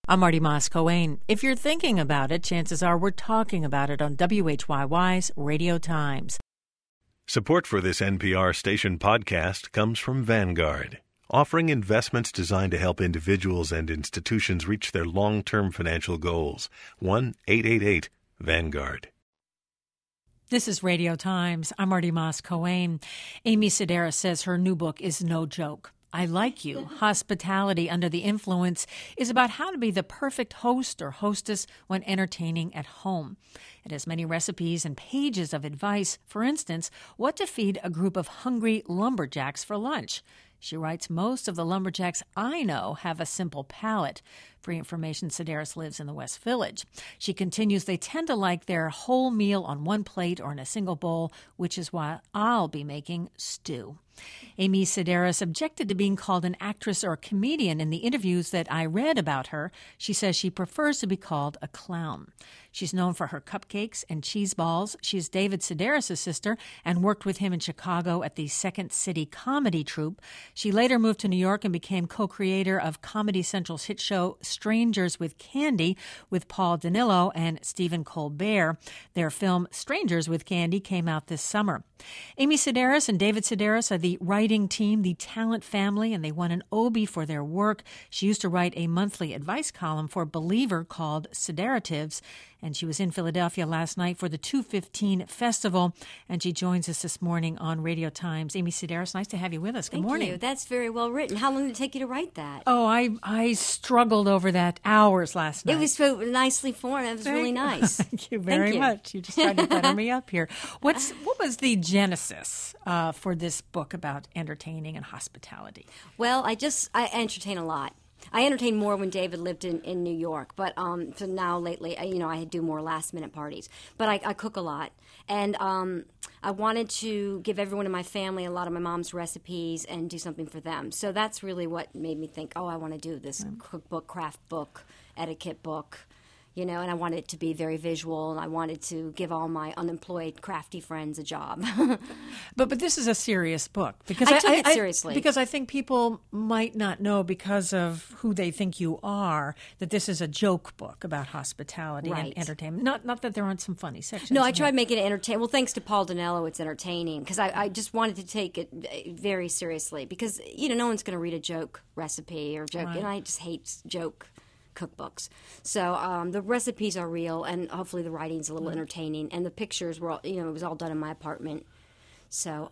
I'm Marty Moss-Coane. If you're thinking about it, chances are we're talking about it on WHYY's Radio Times. Support for this NPR station podcast comes from Vanguard, offering investments designed to help individuals and institutions reach their long-term financial goals. 1-888-VANGUARD. This is Radio Times. I'm Marty Moss-Coane. Amy Sedaris says her new book is no joke. I Like You, Hospitality Under the Influence is about how to be the perfect host or hostess when entertaining at home. It has many recipes and pages of advice. For instance, what to feed a group of hungry lumberjacks for lunch. She writes, most of the lumberjacks I know have a simple palate. For information, Sedaris lives in the West Village. She continues, they tend to like their whole meal on one plate or in a single bowl, which is why I'll be making stew. Amy Sedaris objected to being called an actress or a comedian in the interviews that I read about her. She says she prefers to be called a clown. She's known for her cupcakes and cheese balls. She's David Sedaris' sister and worked with him in Chicago at the Second City Comedy Troupe. She later moved to New York and became co-creator of Comedy Central's hit show Strangers with Candy with Paul Danilo and Stephen Colbert. Their film Strangers with Candy came out this summer. Amy Sedaris and David Sedaris are the writing team, the talent family, and they won an Obie for their work. She used to write a monthly advice column for Believer called Sedaritives, and she was in Philadelphia last night for the 215 Festival, and she joins us this morning on Radio Times. Amy Sedaris, nice to have you with us. Good morning. Thank you. That's very well written. How long did it take you to write that? Oh, I struggled over that hours last night. It was so nicely formed. It was really nice. Thank you very much. You just tried to butter me up here. What was the genesis for this book about entertaining and hospitality? Well, I entertain a lot. I entertained more when David lived in New York, but so now lately, I do more last-minute parties. But I cook a lot, and I wanted to give everyone in my family a lot of my mom's recipes and do something for them. So that's really what made me think, I want to do this cookbook, craft book, etiquette book. And I wanted it to be very visual, and I wanted to give all my unemployed, crafty friends a job. But this is a serious book. Because I took it seriously. Because I think people might not know, because of who they think you are, that this is a joke book about hospitality and entertainment. Not that there aren't some funny sections. No, I tried making it entertaining. Well, thanks to Paul Danilo, it's entertaining, because I just wanted to take it very seriously. Because, no one's going to read a joke recipe or joke, and I just hate joke cookbooks. So the recipes are real, and hopefully the writing's a little entertaining, and the pictures were all, it was all done in my apartment. So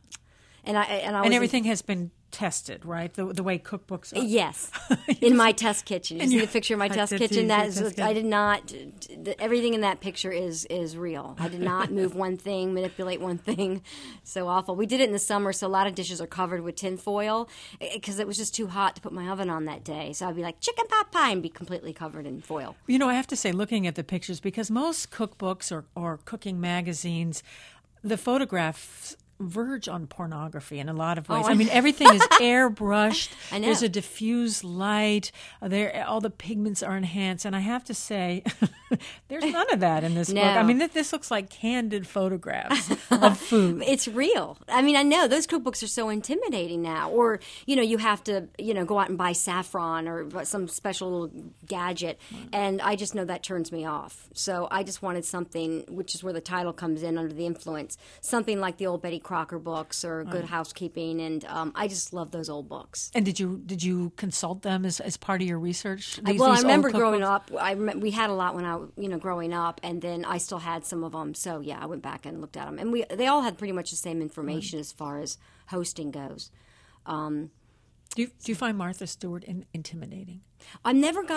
and everything has been tested, right? The way cookbooks are. Yes, in my test kitchen. You see the picture of my test kitchen? I did not. Everything in that picture is real. I did not move one thing, manipulate one thing. So awful. We did it in the summer, so a lot of dishes are covered with tin foil because it was just too hot to put my oven on that day. So I'd be like chicken pot pie and be completely covered in foil. I have to say, looking at the pictures, because most cookbooks or cooking magazines, the photographs verge on pornography in a lot of ways. Everything is airbrushed. I know. There's a diffused light. All the pigments are enhanced. And I have to say, there's none of that in this book. This looks like candid photographs of food. It's real. I know. Those cookbooks are so intimidating now. Or, you have to, go out and buy saffron or some special gadget. And I just know that turns me off. So I just wanted something, which is where the title comes in, Under the Influence, something like the old Betty Crocker books or Good Housekeeping, and I just love those old books. And did you consult them as part of your research? I remember growing up. We had a lot when I growing up, and then I still had some of them. So I went back and looked at them, and they all had pretty much the same information as far as hosting goes. Do you find Martha Stewart intimidating? I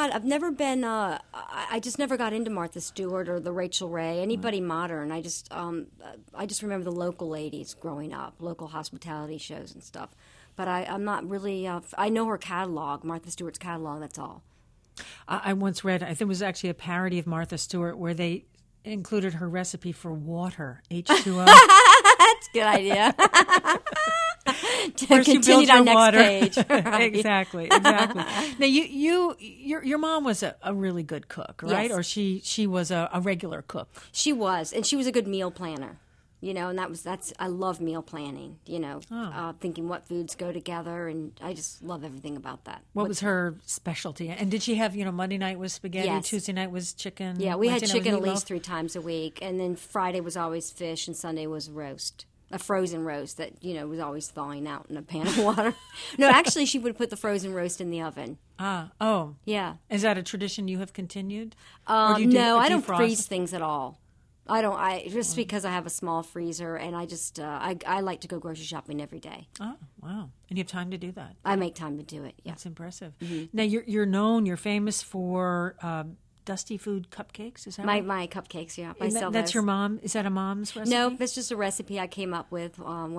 just never got into Martha Stewart or the Rachel Ray, anybody modern. I just remember the local ladies growing up, local hospitality shows and stuff. But I'm not really. I know her catalog, Martha Stewart's catalog. That's all. I once read, I think it was actually a parody of Martha Stewart, where they included her recipe for water, H2O. That's a good idea. Continued on next water. page. Right. Exactly. Now, your mom was a really good cook, right? Yes. Or she was a regular cook. She was, and she was a good meal planner. and I love meal planning, thinking what foods go together, and I just love everything about that. What was her specialty? And did she have, Monday night was spaghetti, Yes. Tuesday night was chicken? Yeah, we had Wednesday night chicken at was least meatloaf? 3 times a week, and then Friday was always fish, and Sunday was roast. A frozen roast that, was always thawing out in a pan of water. No, actually, she would put the frozen roast in the oven. Oh. Yeah. Is that a tradition you have continued? Or do you No, I don't defrost? freeze things at all. I don't. Just because I have a small freezer, and I just I like to go grocery shopping every day. Oh, wow. And you have time to do that? I make time to do it. Yeah. That's impressive. Now, you're famous for Dusty Food cupcakes, is that right? My cupcakes, yeah. I And sell that's those. your mom? Is that a mom's recipe? No, that's just a recipe I came up with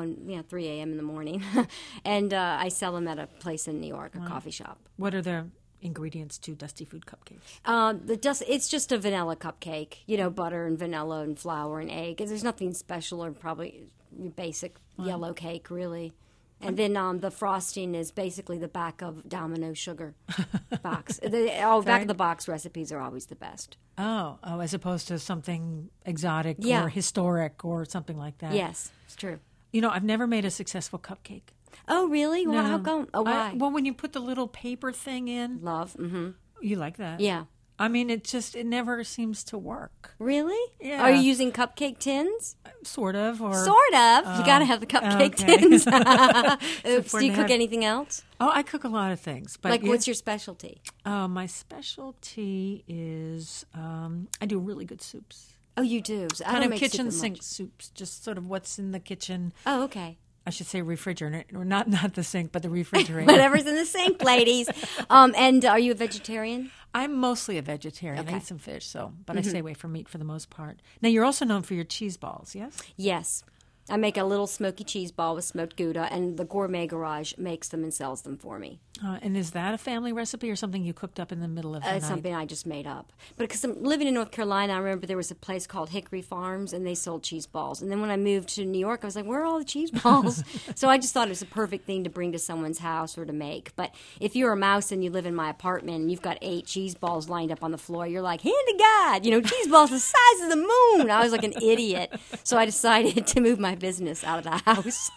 3 a.m. in the morning, and I sell them at a place in New York, a coffee shop. What are the ingredients to Dusty Food cupcakes? It's just a vanilla cupcake, butter and vanilla and flour and egg. There's nothing special or probably basic yellow cake, really. And then the frosting is basically the back of Domino sugar box. Back of the box recipes are always the best. Oh, as opposed to something exotic Yeah. or historic or something like that. Yes, it's true. I've never made a successful cupcake. Oh, really? Well, No. how come? Oh, why? Well, when you put the little paper thing in, Love. Mm-hmm. you like that. Yeah. I mean, it never seems to work. Really? Yeah. Are you using cupcake tins? Sort of. Or Sort of. You got to have the cupcake okay. tins. Oops. important Do you to cook have- anything else? Oh, I cook a lot of things. But Like, what's your specialty? my specialty is I do really good soups. Oh, you do. So I Kind don't of make soup kitchen that sink much. soups. Just sort of what's in the kitchen. Oh, okay. I should say refrigerator, or not the sink, but the refrigerator. Whatever's in the sink, ladies. And are you a vegetarian? I'm mostly a vegetarian. Okay. I eat some fish, but I stay away from meat for the most part. Now, you're also known for your cheese balls, yes? Yes. I make a little smoky cheese ball with smoked Gouda, and the Gourmet Garage makes them and sells them for me. And is that a family recipe or something you cooked up in the middle of the night? It's something I just made up. But because I'm living in North Carolina, I remember there was a place called Hickory Farms, and they sold cheese balls. And then when I moved to New York, I was like, where are all the cheese balls? So I just thought it was a perfect thing to bring to someone's house or to make. But if you're a mouse and you live in my apartment and you've got 8 cheese balls lined up on the floor, you're like, hand to God, cheese balls the size of the moon. I was like an idiot. So I decided to move my business out of the house.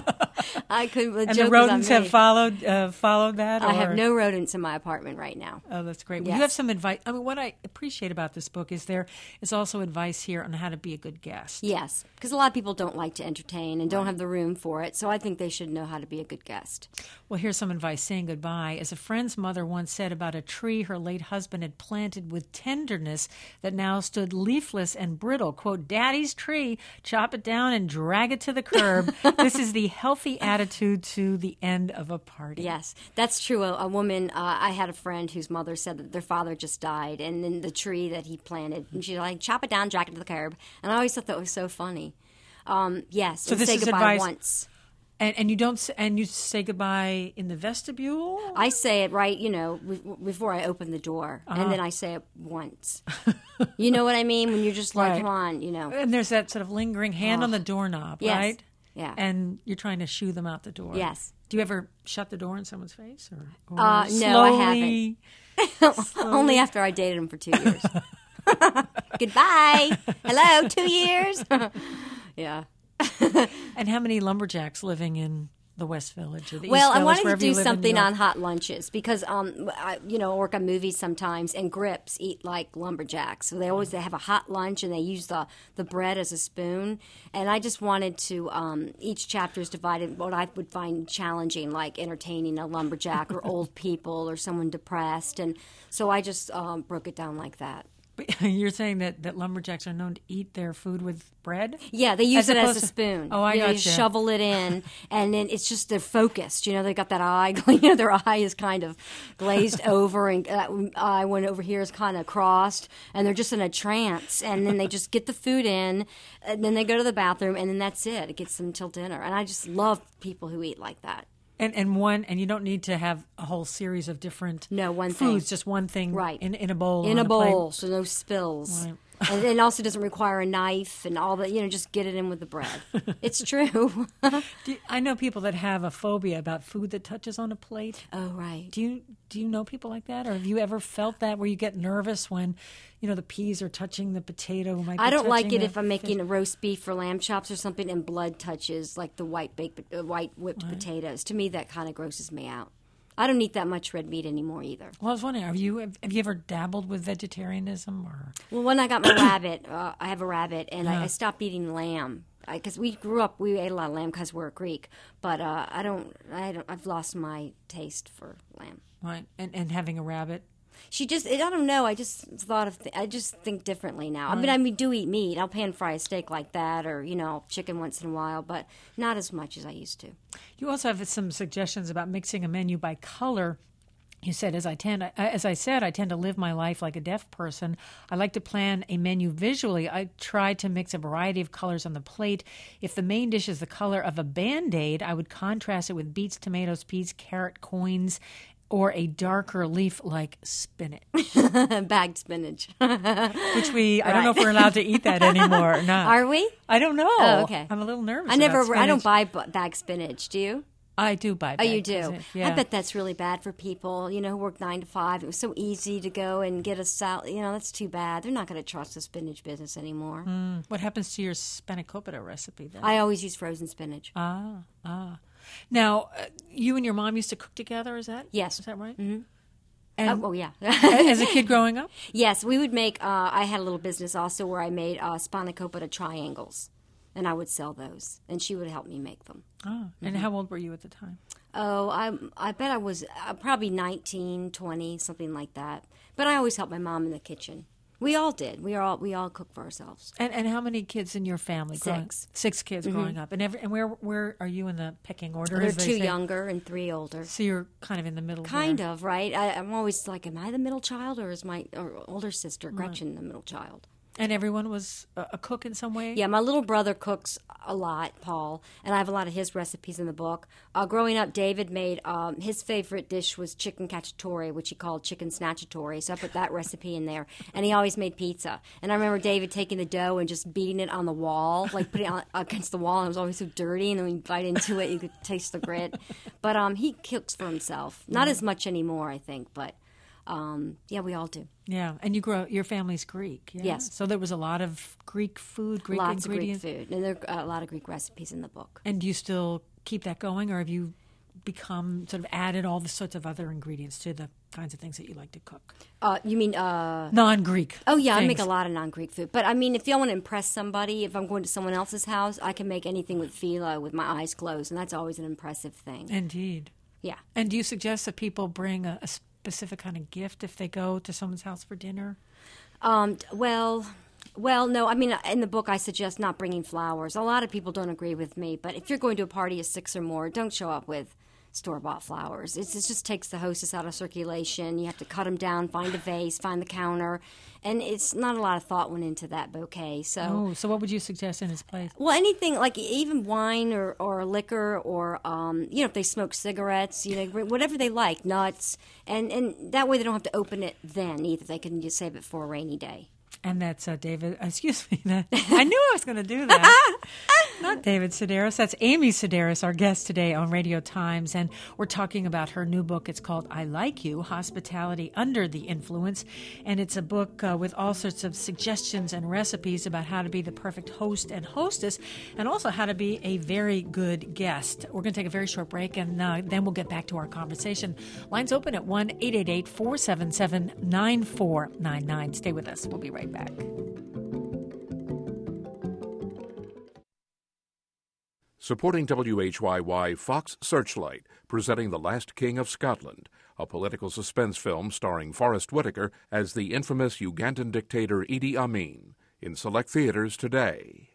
I couldn't. And the rodents have followed that? I have or- no rodents in my apartment right now. Oh, that's great. Well, Yes. you have some advice. I mean, what I appreciate about this book is there is also advice here on how to be a good guest. Yes, because a lot of people don't like to entertain and don't have the room for it. So I think they should know how to be a good guest. Well, here's some advice saying goodbye. As a friend's mother once said about a tree her late husband had planted with tenderness that now stood leafless and brittle, quote, "Daddy's tree, chop it down and drag it to the curb." This is the healthy attitude to the end of a party. Yes, that's true. A woman, I had a friend whose mother said that their father just died, and then the tree that he planted, and she's like, chop it down, drag it to the curb. And I always thought that was so funny. Yes, So and this say is goodbye advice- once. And you don't and you say goodbye in the vestibule? I say it right, before I open the door, Uh-huh. and then I say it once. You know what I mean? When you're just like, Right. come on, And there's that sort of lingering hand on the doorknob, Yes. right? Yeah. And you're trying to shoo them out the door. Yes. Do you ever shut the door in someone's face? Or No, I slowly? Only after I dated him for 2 years. Goodbye. Hello, 2 years. Yeah. And how many lumberjacks living in the West Village or the Well, East I Village, wanted to wherever you do live in New something York? on hot lunches because, I work on movies sometimes, and Grips eat like lumberjacks. So they have a hot lunch, and they use the bread as a spoon. And I just wanted to, each chapter is divided what I would find challenging, like entertaining a lumberjack or old people or someone depressed. And so I just broke it down like that. But you're saying that lumberjacks are known to eat their food with bread? Yeah, they use it as opposed a to- spoon. Oh, I you gotcha. shovel it in, and then it's just they're focused. They got that eye. Their eye is kind of glazed over, and that eye one over here is kind of crossed, and they're just in a trance. And then they just get the food in, and then they go to the bathroom, and then that's it. It gets them till dinner. And I just love people who eat like that. And you don't need to have a whole series of different No, one thing. foods, just one thing Right. in a bowl. In on a plate. bowl, so no spills. Right. And it also doesn't require a knife and all that. Just get it in with the bread. It's true. I know people that have a phobia about food that touches on a plate. Oh, right. Do you know people like that, or have you ever felt that where you get nervous when the peas are touching the potato? I don't like it if I'm making a roast beef or lamb chops or something, and blood touches like the white whipped potatoes. To me, that kind of grosses me out. I don't eat that much red meat anymore either. Well, I was wondering, have you ever dabbled with vegetarianism? Or? Well, when I got my rabbit, I have a rabbit, and I stopped eating lamb because we grew up. We ate a lot of lamb because we're Greek, but I've lost my taste for lamb. Right, and having a rabbit. I don't know. I just think differently now. Right. I mean, I do eat meat. I'll pan fry a steak like that, or chicken once in a while, but not as much as I used to. You also have some suggestions about mixing a menu by color. You said, as I said, I tend to live my life like a deaf person. I like to plan a menu visually. I try to mix a variety of colors on the plate. If the main dish is the color of a Band-Aid, I would contrast it with beets, tomatoes, peas, carrot coins, or a darker leaf like spinach. Bagged spinach. Which I don't know if we're allowed to eat that anymore or not. Are we? I don't know. Oh, okay. I'm a little nervous. I don't buy bagged spinach. Do you? I do buy bagged. Oh, you do? Spinach. Yeah. I bet that's really bad for people, who work 9 to 5. It was so easy to go and get a salad. That's too bad. They're not going to trust the spinach business anymore. What happens to your spanakopita recipe then? I always use frozen spinach. Now, you and your mom used to cook together, is that? Yes. Is that right? Mm-hmm. And yeah. As a kid growing up? Yes, we would make, I had a little business also where I made spanakopita triangles, and I would sell those, and she would help me make them. Oh, and how old were you at the time? Oh, I bet I was probably 19, 20, something like that. But I always helped my mom in the kitchen. We all did. We all cook for ourselves. And how many kids in your family? 6. 6 kids growing up. And where are you in the pecking order? There are 2 younger and 3 older. So you're kind of in the middle. Kind of, right? I'm always like, am I the middle child, or is my older sister Gretchen the middle child? And everyone was a cook in some way? Yeah, my little brother cooks a lot, Paul, and I have a lot of his recipes in the book. Growing up, David made, his favorite dish was chicken cacciatore, which he called chicken snatchatory, so I put that recipe in there. And he always made pizza. And I remember David taking the dough and just beating it on the wall, like putting it against the wall, and it was always so dirty, and then when you bite into it, you could taste the grit. But he cooks for himself. Not as much anymore, I think, but... yeah, we all do. Yeah, and your family's Greek. Yeah? Yes. So there was a lot of Greek food, Greek Lots ingredients. Of Greek food, and there are a lot of Greek recipes in the book. And do you still keep that going, or have you become sort of added all the sorts of other ingredients to the kinds of things that you like to cook? You mean non-Greek? Oh yeah, things. I make a lot of non-Greek food. But I mean, if you want to impress somebody, if I'm going to someone else's house, I can make anything with phyllo with my eyes closed, and that's always an impressive thing. Indeed. Yeah. And do you suggest that people bring a specific kind of gift if they go to someone's house for dinner? Well, no. I mean, in the book, I suggest not bringing flowers. A lot of people don't agree with me, but if you're going to a party of 6 or more, don't show up with store-bought flowers. It just takes the hostess out of circulation. You have to cut them down, find a vase, find the counter, and it's not a lot of thought went into that bouquet. So what would you suggest in its place? Well, anything like even wine or liquor, or if they smoke cigarettes, whatever they like, nuts, and that way they don't have to open it then either. They can just save it for a rainy day. And that's David. Excuse me. I knew I was going to do that. Not David Sedaris. That's Amy Sedaris, our guest today on Radio Times. And we're talking about her new book. It's called I Like You, Hospitality Under the Influence. And it's a book with all sorts of suggestions and recipes about how to be the perfect host and hostess, and also how to be a very good guest. We're going to take a very short break, and then we'll get back to our conversation. Lines open at 1-888-477-9499. Stay with us. We'll be right back. Supporting WHYY, Fox Searchlight, presenting The Last King of Scotland, a political suspense film starring Forrest Whitaker as the infamous Ugandan dictator Idi Amin, in select theaters today.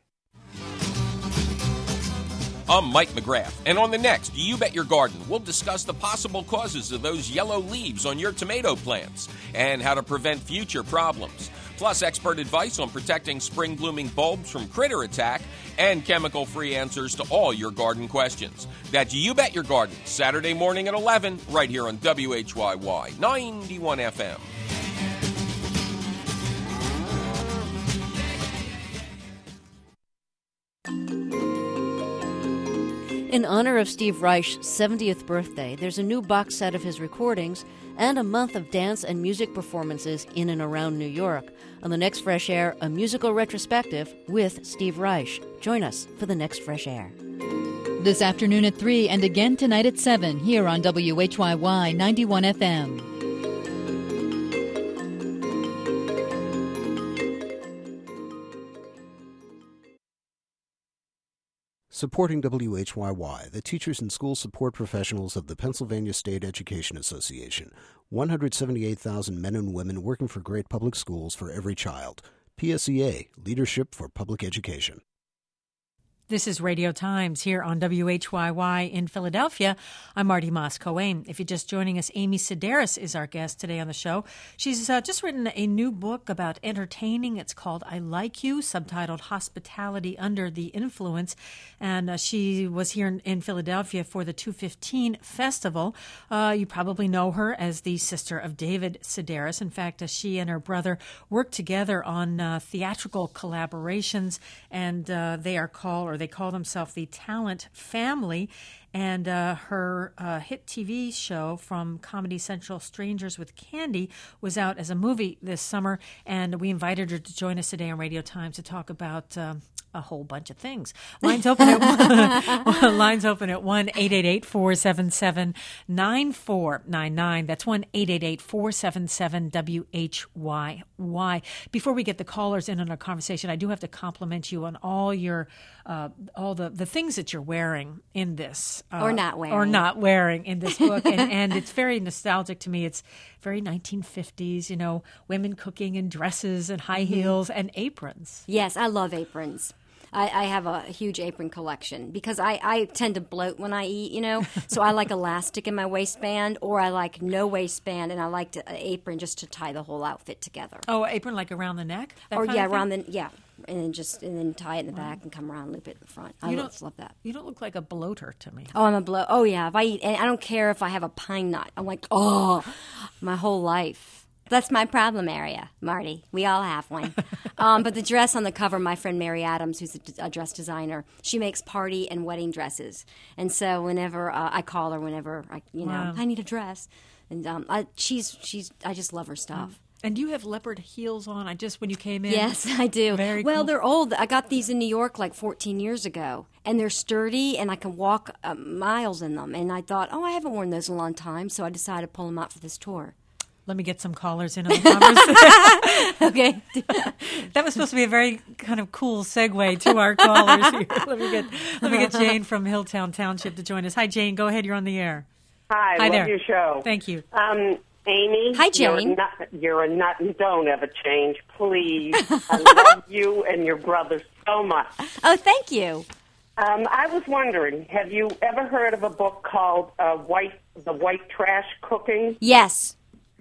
I'm Mike McGrath, and on the next You Bet Your Garden, we'll discuss the possible causes of those yellow leaves on your tomato plants and how to prevent future problems. Plus, expert advice on protecting spring-blooming bulbs from critter attack and chemical-free answers to all your garden questions. That's You Bet Your Garden, Saturday morning at 11, right here on WHYY 91 FM. In honor of Steve Reich's 70th birthday, there's a new box set of his recordings and a month of dance and music performances in and around New York. On the next Fresh Air, a musical retrospective with Steve Reich. Join us for the next Fresh Air. This afternoon at 3 and again tonight at 7 here on WHYY 91 FM. Supporting WHYY, the teachers and school support professionals of the Pennsylvania State Education Association. 178,000 men and women working for great public schools for every child. PSEA, Leadership for Public Education. This is Radio Times here on WHYY in Philadelphia. I'm Marty Moss-Coane. If you're just joining us, Amy Sedaris is our guest today on the show. She's just written a new book about entertaining. It's called I Like You, subtitled Hospitality Under the Influence. And she was here in Philadelphia for the 215 Festival. You probably know her as the sister of David Sedaris. In fact, she and her brother worked together on theatrical collaborations, and they call themselves the Talent Family. And her hit TV show from Comedy Central, Strangers with Candy, was out as a movie this summer. And we invited her to join us today on Radio Times to talk about a whole bunch of things. Lines open at 1-888-477-9499. That's 1-888-477-WHYY. Before we get the callers in on our conversation, I do have to compliment you on all your all the things that you're wearing in this. Or not wearing in this book. and it's very nostalgic to me. It's very 1950s, women cooking in dresses and high heels and aprons. Yes, I love aprons. I have a huge apron collection because I tend to bloat when I eat, so I like elastic in my waistband, or I like no waistband, and I like an apron just to tie the whole outfit together. Oh, apron like around the neck? And then tie it in the back and come around and loop it in the front. I love that. You don't look like a bloater to me. Oh, I'm a bloat. Oh, yeah. If I eat, and I don't care if I have a pine nut. I'm like, my whole life. That's my problem area, Marty. We all have one. But the dress on the cover, my friend Mary Adams, who's a dress designer, she makes party and wedding dresses. And so whenever I call her, whenever I need a dress, and I just love her stuff. And you have leopard heels on. When you came in. Yes, I do. Very well, cool. They're old. I got these in New York like 14 years ago, and they're sturdy, and I can walk miles in them. And I thought, I haven't worn those in a long time, so I decided to pull them out for this tour. Let me get some callers in on the conversation. Okay. That was supposed to be a very kind of cool segue to our callers here. Let me get Jane from Hilltown Township to join us. Hi, Jane. Go ahead. You're on the air. Hi, love there. Your show. Thank you. Amy. Hi, Jane. You're a nut and don't ever change, please. I love you and your brother so much. Oh, thank you. I was wondering, have you ever heard of a book called The White Trash Cooking? Yes.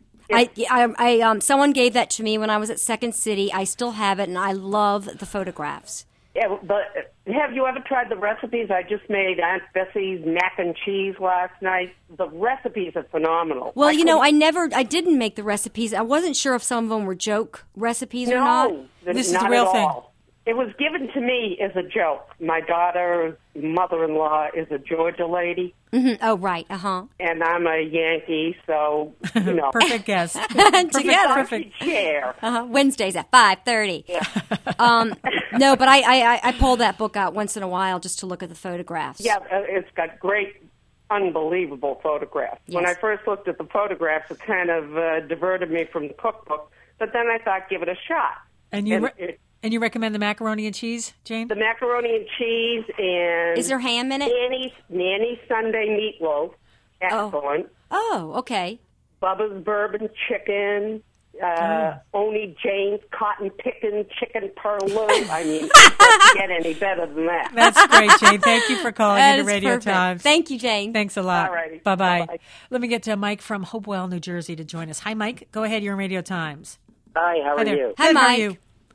Someone gave that to me when I was at Second City. I still have it, and I love the photographs. Yeah, but have you ever tried the recipes? I just made Aunt Bessie's mac and cheese last night. The recipes are phenomenal. Well, I didn't make the recipes. I wasn't sure if some of them were joke recipes or not. No, this is the real thing. It was given to me as a joke. My daughter's mother-in-law is a Georgia lady. Mm-hmm. Oh, right. Uh-huh. And I'm a Yankee, so, Perfect guess. Together. Chair. Wednesdays at 5:30. Yeah. No, but I pull that book out once in a while just to look at the photographs. Yeah, it's got great, unbelievable photographs. Yes. When I first looked at the photographs, it kind of diverted me from the cookbook, but then I thought, give it a shot. And you recommend the macaroni and cheese, Jane? The macaroni and cheese and... Is there ham in it? Nanny Sunday meatloaf. Excellent. Oh, okay. Bubba's bourbon chicken. Oni Jane's cotton picking chicken purloin. I mean, it doesn't get any better than that. That's great, Jane. Thank you for calling into Radio perfect. Times. Thank you, Jane. Thanks a lot. All righty. Bye-bye. Bye-bye. Let me get to Mike from Hopewell, New Jersey to join us. Hi, Mike. Go ahead. You're on Radio Times. Hi, how are you? Hi, Good, Mike. How are you?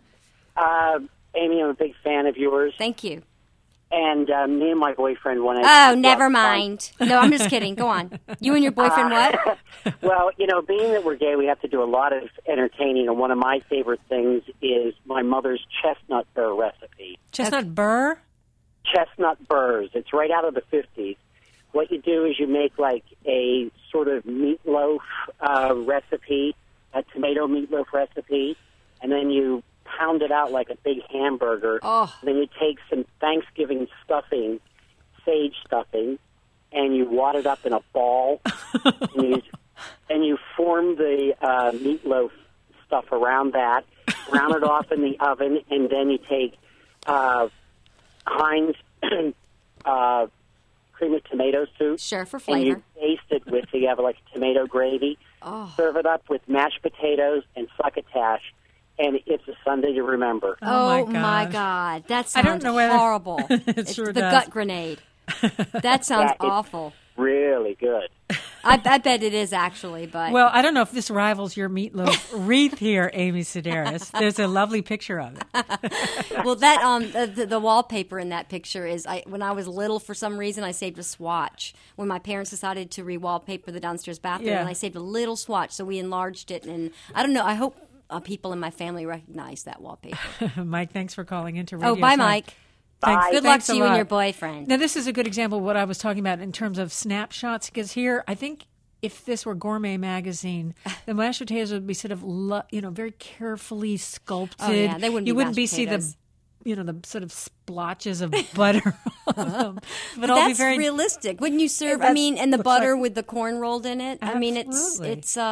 Amy, I'm a big fan of yours. Thank you. And me and my boyfriend want to... Oh, never mind. No, I'm just kidding. Go on. You and your boyfriend what? Well, being that we're gay, we have to do a lot of entertaining, and one of my favorite things is my mother's chestnut burr recipe. Chestnut burr? chestnut burrs. It's right out of the 50s. What you do is you make like a sort of meatloaf recipe, a tomato meatloaf recipe, and then you pound it out like a big hamburger. Oh. Then you take some Thanksgiving stuffing, sage stuffing, and you wad it up in a ball, and you form the meatloaf stuff around that, round it off in the oven, and then you take Heinz cream of tomato soup. Sure, for And flavor. you baste it with, so you have like tomato gravy. Oh. Serve it up with mashed potatoes and succotash, and it's a Sunday to remember. Oh, my my gosh. God. That I don't sounds know whether- horrible. It It's sure the does. gut grenade. That sounds Yeah, it's awful. Really good. I bet it is, actually, but... Well, I don't know if this rivals your meatloaf wreath here, Amy Sedaris. There's a lovely picture of it. Well, that the wallpaper in that picture is when I was little. For some reason, I saved a swatch when my parents decided to re-wallpaper the downstairs bathroom, Yeah. and I saved a little swatch, so we enlarged it. And I don't know. I hope people in my family recognize that wallpaper. Mike, thanks for calling into Radio Oh, bye, Time. Mike. Thanks, Good luck thanks a to you and lot. your boyfriend. Now, this is a good example of what I was talking about in terms of snapshots, because here, I think if this were Gourmet Magazine, the mashed potatoes would be sort of, very carefully sculpted. Oh, yeah, they wouldn't You be wouldn't mashed see potatoes. the sort of splotches of butter on them. But all be that's very realistic. Wouldn't you serve? That's- and the looks butter like- with the corn rolled in it. I mean, Absolutely.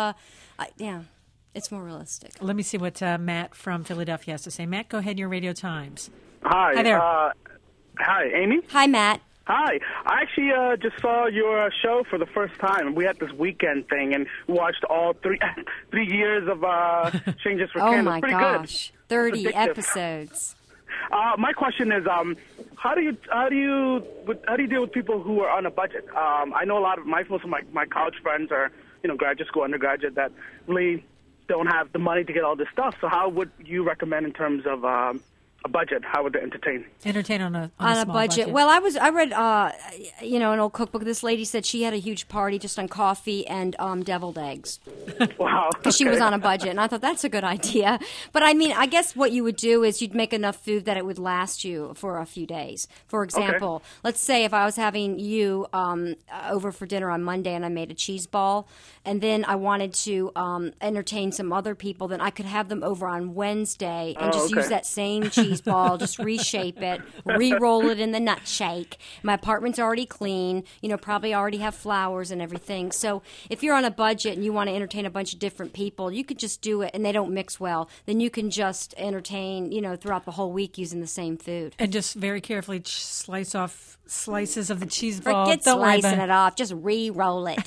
it's more realistic. Let me see what Matt from Philadelphia has to say. Matt, go ahead, your Radio Times. Hi. Hi there. Hi, Amy. Hi, Matt. Hi. I actually just saw your show for the first time. We had this weekend thing and watched all 3 years of Strangers for Oh Candles. my Pretty gosh, good. 30 Addictive. episodes. My question is, how do you deal with people who are on a budget? I know most of my college friends are graduate school, undergraduate that really don't have the money to get all this stuff. So how would you recommend in terms of a budget? How would they entertain? Entertain on a On a small budget. Well, I read an old cookbook. This lady said she had a huge party just on coffee and deviled eggs. Wow. Because she was on a budget, and I thought that's a good idea. But I mean, I guess what you would do is you'd make enough food that it would last you for a few days. For example, let's say if I was having you over for dinner on Monday and I made a cheese ball, and then I wanted to entertain some other people, then I could have them over on Wednesday and just use that same cheese ball, just reshape it, re-roll it in the nut shake. My apartment's already clean, probably already have flowers and everything. So if you're on a budget and you want to entertain a bunch of different people, you could just do it, and they don't mix well. Then you can just entertain, throughout the whole week using the same food. And just very carefully slice off slices of the cheese ball. Forget Don't worry slicing about it off. Just re-roll it.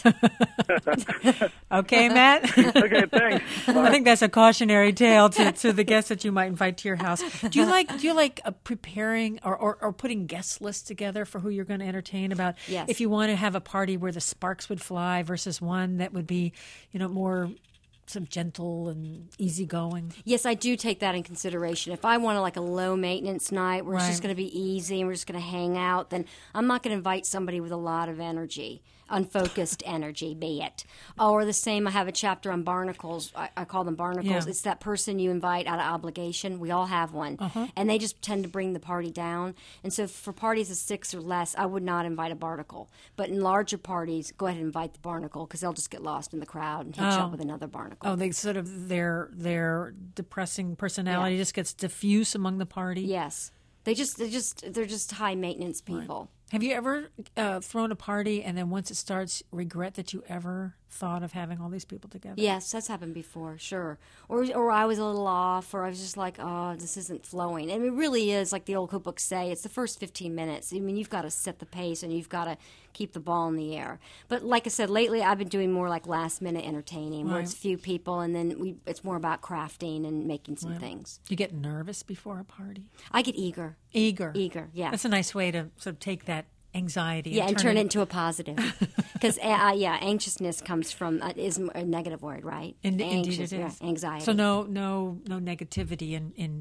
Okay, Matt? Okay, thanks. I think that's a cautionary tale to the guests that you might invite to your house. Do you like preparing or putting guest lists together for who you're going to entertain? About Yes. if you want to have a party where the sparks would fly versus one that would be, more sort of gentle and easygoing. Yes, I do take that in consideration. If I want a low maintenance night where it's just going to be easy and we're just going to hang out, then I'm not going to invite somebody with a lot of energy, unfocused energy, be it. Or the same, I have a chapter on barnacles. I call them barnacles. Yeah. It's that person you invite out of obligation. We all have one. And they just tend to bring the party down. And so for parties of 6 or less, I would not invite a barnacle. But in larger parties, go ahead and invite the barnacle because they'll just get lost in the crowd and hitch up with another barnacle. Oh, they sort of their depressing personality just gets diffuse among the party. Yes. They're just high maintenance people. Right. Have you ever thrown a party and then once it starts regret that you ever thought of having all these people together? Yes, that's happened before, sure. Or I was a little off, or I was just like, oh, this isn't flowing. And it really is, like the old cookbooks say, it's the first 15 minutes. I mean, you've got to set the pace and you've got to keep the ball in the air. But like I said, lately I've been doing more like last-minute entertaining, where it's few people, and then it's more about crafting and making some things. Do you get nervous before a party? I get eager. Eager, yeah. That's a nice way to sort of take that anxiety and turn it into a positive. Because, anxiousness comes from, is a negative word, right? Indeed it is. Yeah, anxiety. So no negativity in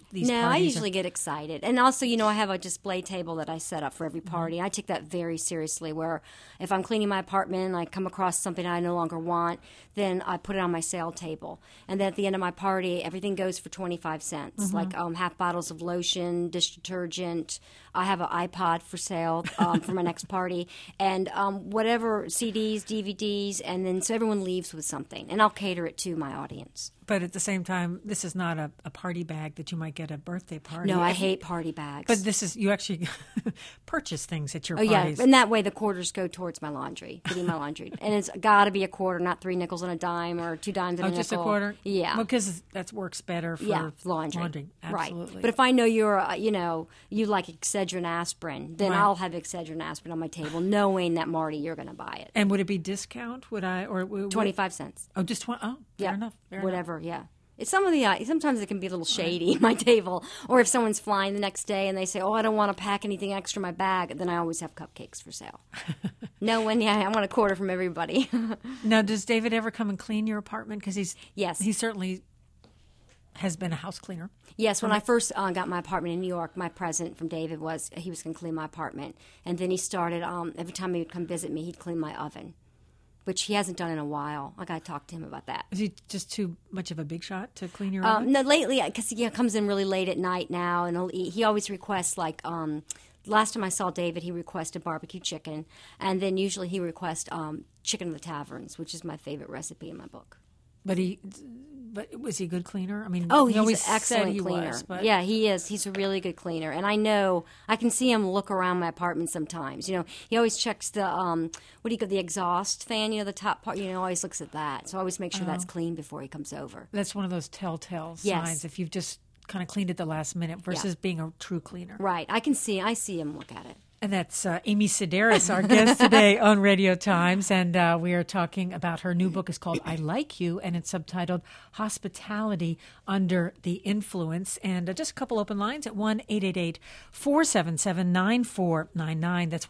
these No, I parties? usually get excited. And also, I have a display table that I set up for every party. I take that very seriously, where if I'm cleaning my apartment and I come across something I no longer want, then I put it on my sale table. And then at the end of my party, everything goes for 25 cents, like half bottles of lotion, dish detergent. I have an iPod for sale for my next party, and whatever CDs, DVDs, and then so everyone leaves with something. And I'll cater it to my audience. But at the same time, this is not a party bag that you might get at a birthday party. No, I hate party bags. But this is, you actually purchase things at your parties. parties. Yeah, and that way the quarters go towards my laundry, getting my laundry. And it's got to be a quarter, not 3 nickels and a dime or 2 dimes and a nickel. Just a quarter? Yeah. Well, because that works better for laundry. Absolutely. Right. But if I know you like Excedrin aspirin, then I'll have Excedrin aspirin on my table, knowing that, Marty, you're going to buy it. And would it be discount? 25 cents. Oh, just fair enough. Whatever, yeah. It's sometimes it can be a little shady at my table, or if someone's flying the next day and they say, "Oh, I don't want to pack anything extra in my bag," then I always have cupcakes for sale. I want a quarter from everybody. Now, does David ever come and clean your apartment? Because he certainly has been a house cleaner. Yes, when I first got my apartment in New York, my present from David was he was going to clean my apartment, and then he started every time he would come visit me, he'd clean my oven, which he hasn't done in a while. I got to talk to him about that. Is he just too much of a big shot to clean your oven? No, lately, because he comes in really late at night now, and he always requests, like, last time I saw David, he requested barbecue chicken, and then usually he requests chicken of the taverns, which is my favorite recipe in my book. But was he a good cleaner? I mean, he's an excellent cleaner. Yeah, he is. He's a really good cleaner, and I can see him look around my apartment sometimes. He always checks the the exhaust fan. The top part. Always looks at that. So I always make sure that's clean before he comes over. That's one of those telltale signs if you've just kind of cleaned it the last minute versus being a true cleaner. Right. I see him look at it. And that's Amy Sedaris, our guest today on Radio Times. And we are talking about her new book. Is called I Like You, and it's subtitled Hospitality Under the Influence. And just a couple open lines at 1-888-477-9499. That's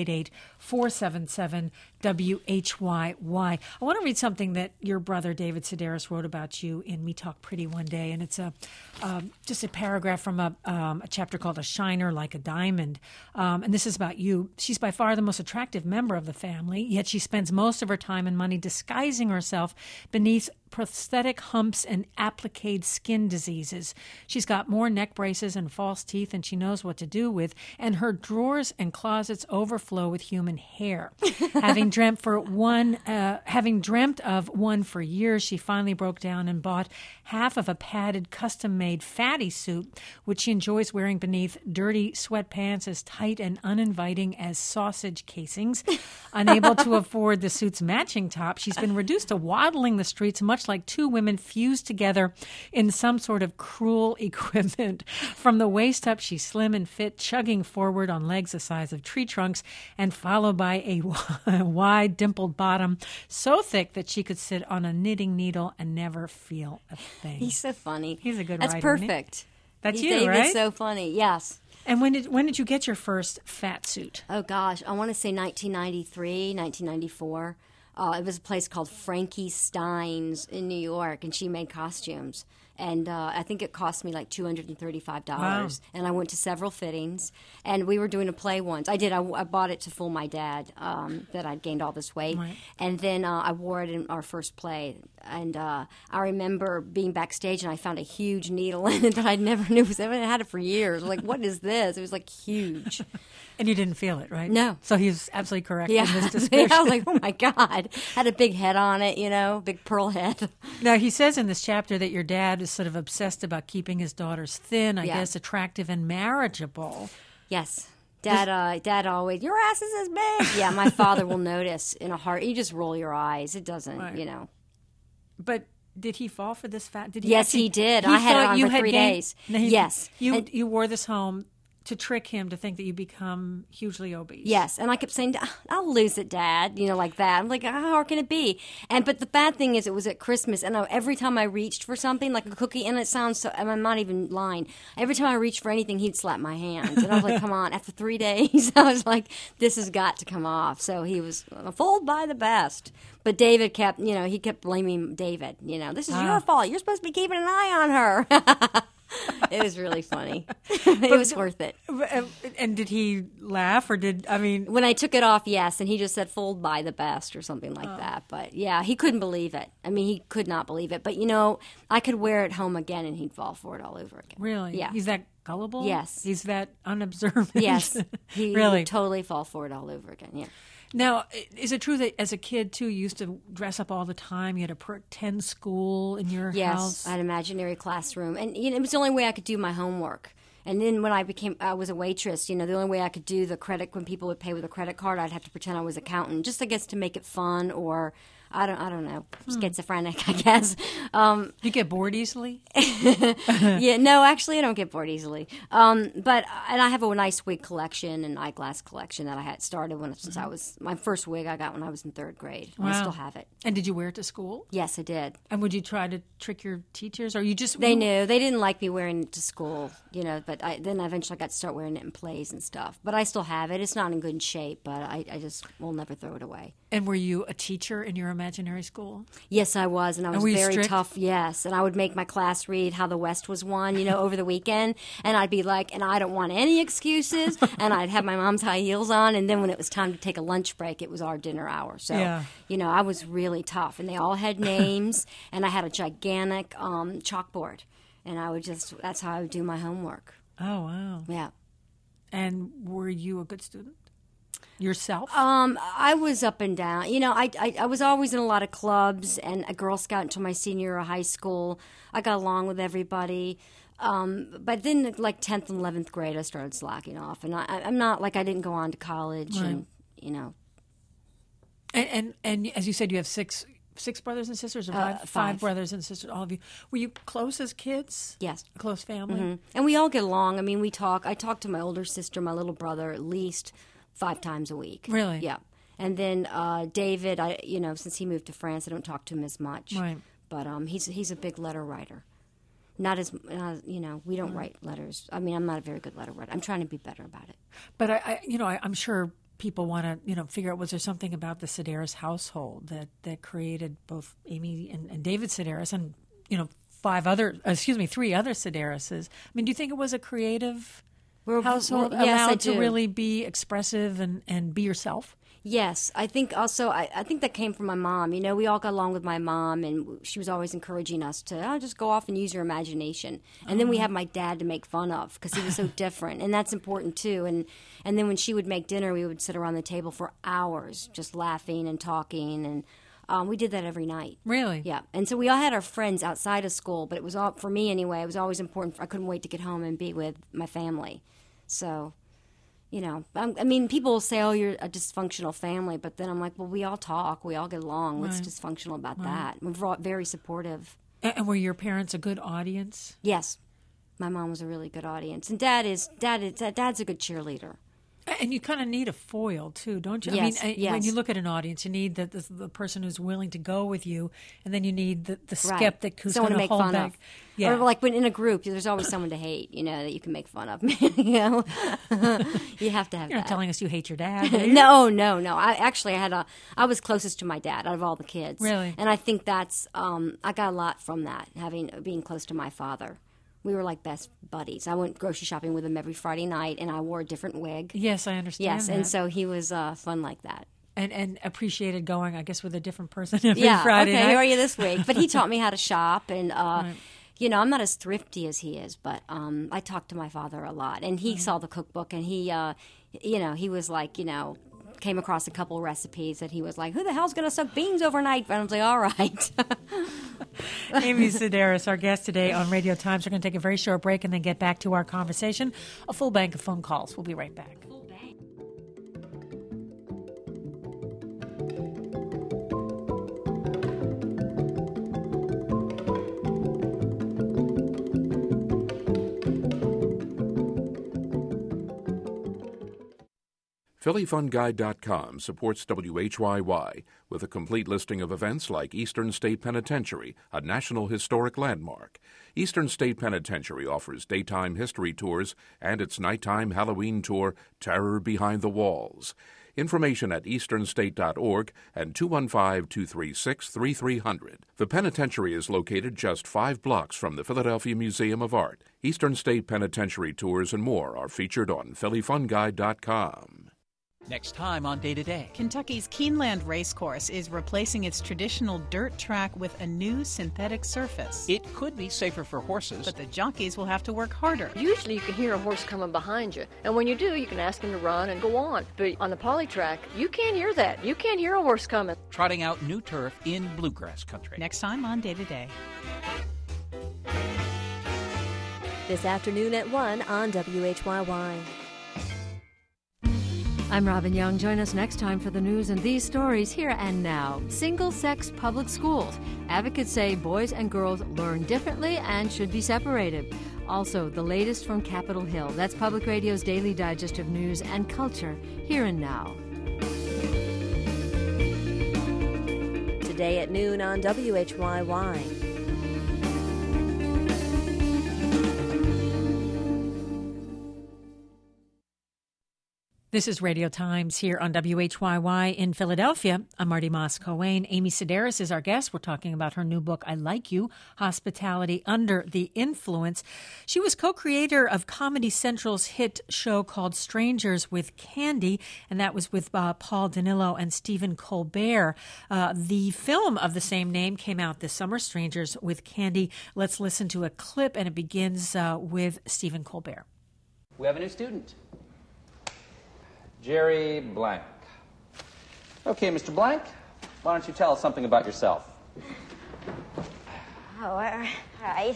1-888-477-WHYY. I want to read something that your brother, David Sedaris, wrote about you in Me Talk Pretty one day. And it's just a paragraph from a chapter called A Shiner Like a Diamond. And this is about you. She's by far the most attractive member of the family, yet she spends most of her time and money disguising herself beneath prosthetic humps and appliqued skin diseases. She's got more neck braces and false teeth than she knows what to do with, and her drawers and closets overflow with human hair. Having dreamt of one for years, she finally broke down and bought half of a padded, custom-made fatty suit, which she enjoys wearing beneath dirty sweatpants as tight and uninviting as sausage casings. Unable to afford the suit's matching top, she's been reduced to waddling the streets much like two women fused together in some sort of cruel equipment. From the waist up, she's slim and fit, chugging forward on legs the size of tree trunks, and followed by a wide, dimpled bottom so thick that she could sit on a knitting needle and never feel a thing. He's so funny. He's a good writer. That's perfect. That's you, David's right? David's so funny, yes. And when did you get your first fat suit? Oh, gosh. I want to say 1993, 1994. It was a place called Frankie Stein's in New York, and she made costumes. And I think it cost me like $235. Wow. And I went to several fittings. And we were doing a play once. I did. I bought it to fool my dad that I'd gained all this weight. Right. And then I wore it in our first play. And I remember being backstage, and I found a huge needle in it that I never knew. I had it for years. Like, what is this? It was like huge. And you didn't feel it, right? No. So he was absolutely correct in this description. Yeah, I was like, oh, my God. Had a big head on it, big pearl head. Now, he says in this chapter that your dad is sort of obsessed about keeping his daughters thin, I guess, attractive and marriageable. Yes. Dad always, your ass is as big. Yeah, my father will notice in a heart. You just roll your eyes. It doesn't, But did he fall for this fat? Yes, he did. I had it on for 3 days. Yes. You wore this home to trick him to think that you become hugely obese. Yes, and I kept saying, I'll lose it, Dad, like that. I'm like, how hard can it be? But the bad thing is it was at Christmas, and every time I reached for something, like a cookie, and it sounds so, I'm not even lying, every time I reached for anything, he'd slap my hands. And I was like, come on. After 3 days, I was like, this has got to come off. So he was fooled by the best. But David kept, he kept blaming David. This is your fault. You're supposed to be keeping an eye on her. It was really funny. It was worth it. And did he laugh, or when I took it off, yes, and he just said "fold by the best" or something like that. But yeah, he couldn't believe it. I mean, he could not believe it. But I could wear it home again, and he'd fall for it all over again. Really? Yeah. He's that gullible? Yes. He's that unobservant? Yes. He really would totally fall for it all over again. Yeah. Now, is it true that as a kid, too, you used to dress up all the time? You had a pretend school in your house? Yes, I had an imaginary classroom. And it was the only way I could do my homework. And then when I was a waitress, the only way I could do when people would pay with a credit card, I'd have to pretend I was an accountant, just I guess to make it fun, or I don't know, schizophrenic, I guess. You get bored easily? Yeah, no, actually, I don't get bored easily. And I have a nice wig collection and eyeglass collection that I had started since I was my first wig I got when I was in 3rd grade. Wow. I still have it. And did you wear it to school? Yes, I did. And would you try to trick your teachers, or you just? They knew they didn't like me wearing it to school, But then I eventually got to start wearing it in plays and stuff. But I still have it. It's not in good shape, but I just will never throw it away. And were you a teacher in your imaginary school? Yes, I was, and I was very strict? tough. Yes, and I would make my class read How the West Was Won, over the weekend, and I'd be like, and I don't want any excuses, and I'd have my mom's high heels on, and then when it was time to take a lunch break, it was our dinner hour. So, I was really tough, and they all had names, and I had a gigantic chalkboard, and that's how I would do my homework. Oh, wow. Yeah. And were you a good student? Yourself? I was up and down. I was always in a lot of clubs and a Girl Scout until my senior year of high school. I got along with everybody. But then, like 10th and 11th grade, I started slacking off. And I'm not like I didn't go on to college. Right. And as you said, you have six brothers and sisters, or five brothers and sisters, all of you. Were you close as kids? Yes. A close family? Mm-hmm. And we all get along. I mean, we talk. I talk to my older sister, my little brother, at least 5 times a week. Really? Yeah. And then David, since he moved to France, I don't talk to him as much. Right. But he's a big letter writer. Not as we don't write letters. I mean, I'm not a very good letter writer. I'm trying to be better about it. But I'm sure people want to figure out, was there something about the Sedaris household that created both Amy and David Sedaris and 3 other Sedarises? I mean, do you think it was a creative household, yes, allowed I to do. really be expressive and be yourself? Yes, I think also I think that came from my mom. We all got along with my mom, and she was always encouraging us to just go off and use your imagination. And then we had my dad to make fun of because he was so different, and that's important too. And then when she would make dinner, we would sit around the table for hours just laughing and talking, and we did that every night. Really? Yeah. And so we all had our friends outside of school, but it was all, for me anyway, it was always important. I couldn't wait to get home and be with my family. So, I mean, people will say, oh, you're a dysfunctional family, but then I'm like, well, we all talk, we all get along. What's dysfunctional about that? We're very supportive. And were your parents a good audience? Yes. My mom was a really good audience. And Dad's a good cheerleader. And you kind of need a foil, too, don't you? Yes, I mean, yes. when you look at an audience, you need the person who's willing to go with you, and then you need the skeptic who's going to hold back. Yeah. Or like when in a group, there's always someone to hate, that you can make fun of. You have to have You're not that. telling us you hate your dad, are you? No. I was closest to my dad out of all the kids. Really? And I think that's, I got a lot from that, being close to my father. We were like best buddies. I went grocery shopping with him every Friday night, and I wore a different wig. Yes, I understand. Yes, that. and so he was fun like that. And appreciated going, I guess, with a different person every Yeah, Friday okay, night. who are you this week? But he taught me how to shop, and I'm not as thrifty as he is, but I talked to my father a lot, and he saw the cookbook, and he, he was like, came across a couple of recipes that he was like, who the hell's going to soak beans overnight? And I was like, all right. Amy Sedaris, our guest today on Radio Times. We're going to take a very short break and then get back to our conversation. A full bank of phone calls. We'll be right back. PhillyFunGuide.com supports WHYY with a complete listing of events like Eastern State Penitentiary, a National Historic Landmark. Eastern State Penitentiary offers daytime history tours and its nighttime Halloween tour, Terror Behind the Walls. Information at easternstate.org and 215-236-3300. The penitentiary is located just 5 blocks from the Philadelphia Museum of Art. Eastern State Penitentiary tours and more are featured on PhillyFunGuide.com. Next time on Day to Day. Kentucky's Keeneland Racecourse is replacing its traditional dirt track with a new synthetic surface. It could be safer for horses, but the jockeys will have to work harder. Usually you can hear a horse coming behind you, and when you do, you can ask him to run and go on. But on the poly track, you can't hear that. You can't hear a horse coming. Trotting out new turf in bluegrass country. Next time on Day to Day. This afternoon at 1 on WHYY. I'm Robin Young. Join us next time for the news and these stories here and now. Single-sex public schools. Advocates say boys and girls learn differently and should be separated. Also, the latest from Capitol Hill. That's Public Radio's daily digest of news and culture here and now. Today at noon on WHYY. This is Radio Times here on WHYY in Philadelphia. I'm Marty Moss-Coane. Amy Sedaris is our guest. We're talking about her new book, I Like You, Hospitality Under the Influence. She was co-creator of Comedy Central's hit show called Strangers with Candy, and that was with Paul Danilo and Stephen Colbert. The film of the same name came out this summer, Strangers with Candy. Let's listen to a clip, and it begins with Stephen Colbert. We have a new student. Jerry Blank. Okay, Mr. Blank, why don't you tell us something about yourself? Oh, all right.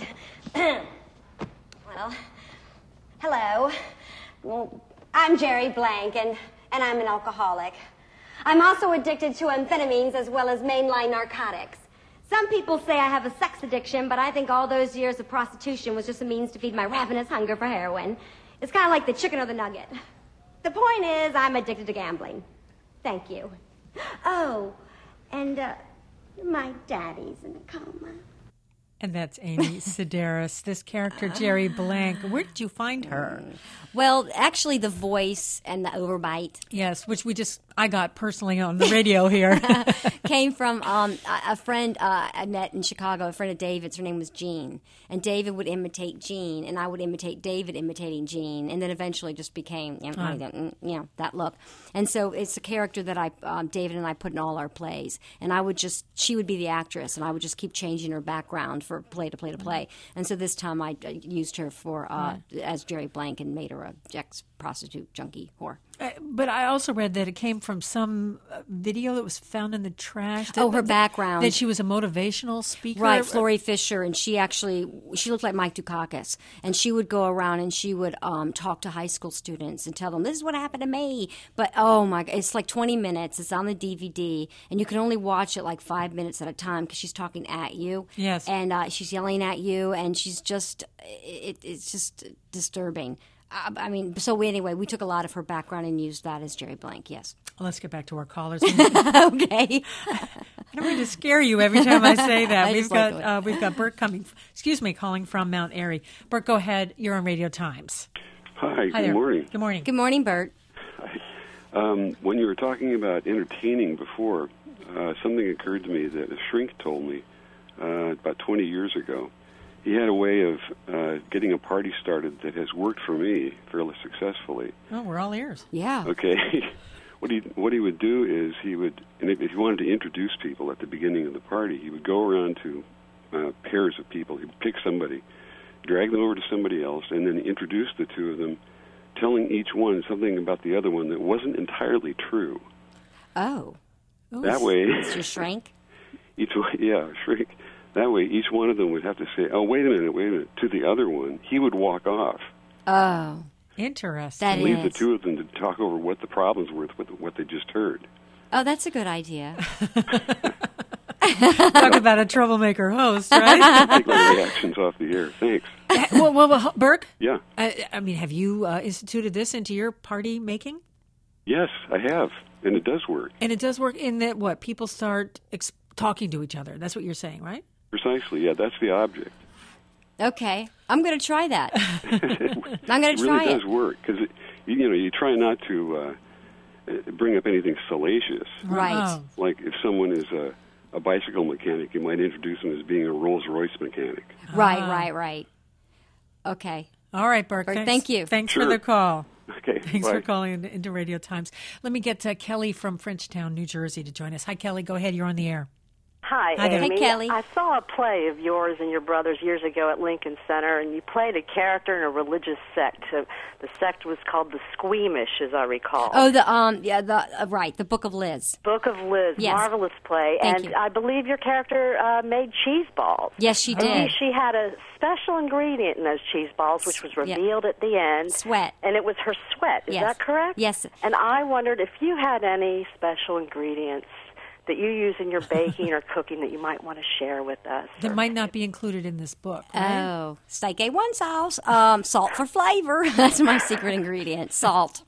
Well, hello. Well, I'm Jerry Blank, and I'm an alcoholic. I'm also addicted to amphetamines as well as mainline narcotics. Some people say I have a sex addiction, but I think all those years of prostitution was just a means to feed my ravenous hunger for heroin. It's kind of like the chicken or the nugget. The point is, I'm addicted to gambling. Thank you. Oh, and my daddy's in a coma. And that's Amy Sedaris, this character, Jerry Blank. Where did you find her? Well, actually, the voice and the overbite. Yes, which I got personally on the radio here. Came from a friend I met in Chicago, a friend of David's. Her name was Jean. And David would imitate Jean, and I would imitate David imitating Jean. And then eventually just became, that look. And so it's a character that David and I put in all our plays. And she would be the actress, and I would just keep changing her background for play to play to play. And so this time I used her for as Jerry Blank and made her a ex-prostitute junkie whore. But I also read that it came from some video that was found in the trash. Her background. That she was a motivational speaker. Right, Flory Fisher, and she looked like Mike Dukakis. And she would go around and she would talk to high school students and tell them, this is what happened to me. But, oh my God, it's like 20 minutes. It's on the DVD. And you can only watch it like 5 minutes at a time because she's talking at you. Yes. And she's yelling at you, and she's just, it's just disturbing. Anyway, we took a lot of her background and used that as Jerry Blank, yes. Well, let's get back to our callers. Okay. I don't mean to scare you every time I say that. We've got Bert calling from Mount Airy. Bert, go ahead. You're on Radio Times. Hi, good morning. Good morning. Good morning, Bert. Hi. When you were talking about entertaining before, something occurred to me that a shrink told me about 20 years ago. He had a way of getting a party started that has worked for me fairly successfully. Oh, we're all ears. Yeah. Okay. What he would do is if he wanted to introduce people at the beginning of the party, he would go around to pairs of people. He'd pick somebody, drag them over to somebody else, and then introduce the two of them, telling each one something about the other one that wasn't entirely true. Oh. That way... It's your shrink? Shrink. That way, each one of them would have to say, oh, wait a minute, to the other one. He would walk off. Oh. Interesting. Leave the two of them to talk over what the problems were with what they just heard. Oh, that's a good idea. Talk about a troublemaker host, right? Take my reactions off the air. Thanks. Well, Burke? Yeah. Have you instituted this into your party making? Yes, I have, and it does work. And it does work in that, people start talking to each other. That's what you're saying, right? Precisely, yeah, that's the object. Okay, I'm going to try that. I'm going to try it. It really does work, because you try not to bring up anything salacious. Right. Like if someone is a bicycle mechanic, you might introduce them as being a Rolls-Royce mechanic. Right. Okay. All right, Burke. Thank you. Thanks for the call. Okay. Thanks bye. for calling into Radio Times. Let me get Kelly from Frenchtown, New Jersey, to join us. Hi, Kelly. Go ahead. You're on the air. Hi, Hi there. Amy. Hi, Kelly. I saw a play of yours and your brother's years ago at Lincoln Center, and you played a character in a religious sect. The sect was called the Squeamish, as I recall. Oh, the Book of Liz. Book of Liz, Yes. marvelous play. Thank and you. I believe your character made cheese balls. Yes, she did. She had a special ingredient in those cheese balls, which was revealed at the end. Sweat. And it was her sweat. Is Yes. that correct? Yes. And I wondered if you had any special ingredients that you use in your baking or cooking that you might want to share with us. That might not be included in this book, right? Oh, steak A1 sauce, salt for flavor. That's my secret ingredient, salt.